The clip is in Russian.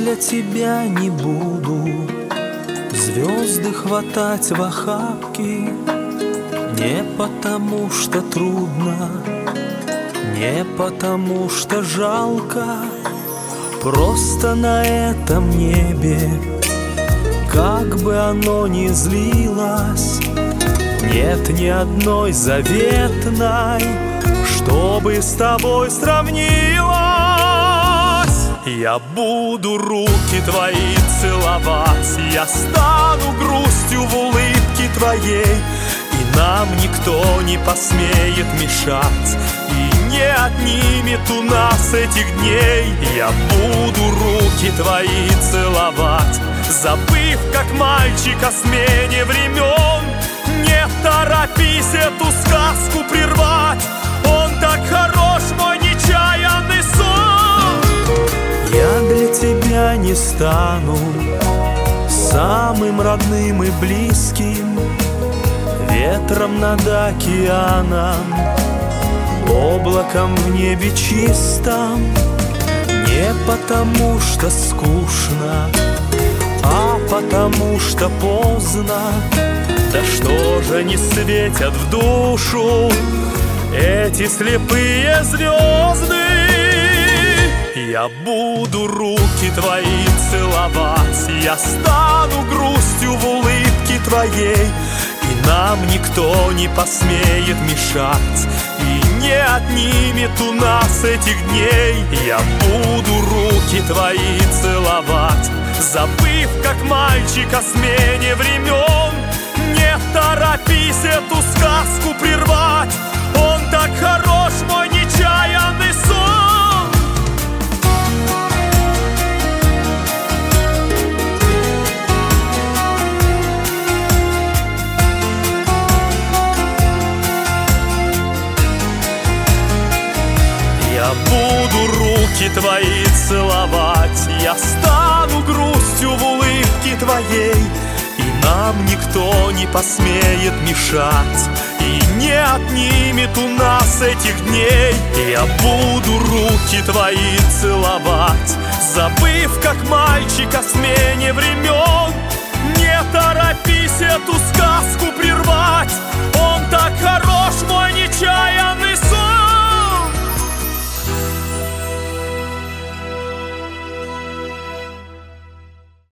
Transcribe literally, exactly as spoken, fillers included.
для тебя не буду звезды хватать в охапки, не потому что трудно, не потому что жалко, просто на этом небе, как бы оно ни злилось, нет ни одной заветной, чтобы с тобой сравнилась. Я буду руки твои целовать, я стану грустью в улыбке твоей, и нам никто не посмеет мешать, и не отнимет у нас этих дней. Я буду руки твои целовать, забыв, как мальчик, о смене времен. Не торопись эту сказку прервать, он так хорош, мой нечаянный сон. Я для тебя не стану самым родным и близким, ветром над океаном, облаком в небе чистом, не потому что скучно, а потому что поздно. Да что же не светят в душу эти слепые звезды? Я буду руки твои целовать, я стану грустью в улыбке твоей, и нам никто не посмеет мешать, и не отнимет у нас этих дней. Я буду руки твои целовать, забыв, как мальчик, о смене времен. Не торопись эту сказку прервать, он так хорош, мой нечаянный сон. Я буду руки твои целовать, я стану грустью в улыбке твоей, и нам никто не посмеет мешать, и не отнимет у нас этих дней. Я буду руки твои целовать, забыв, как мальчик, о смене времен.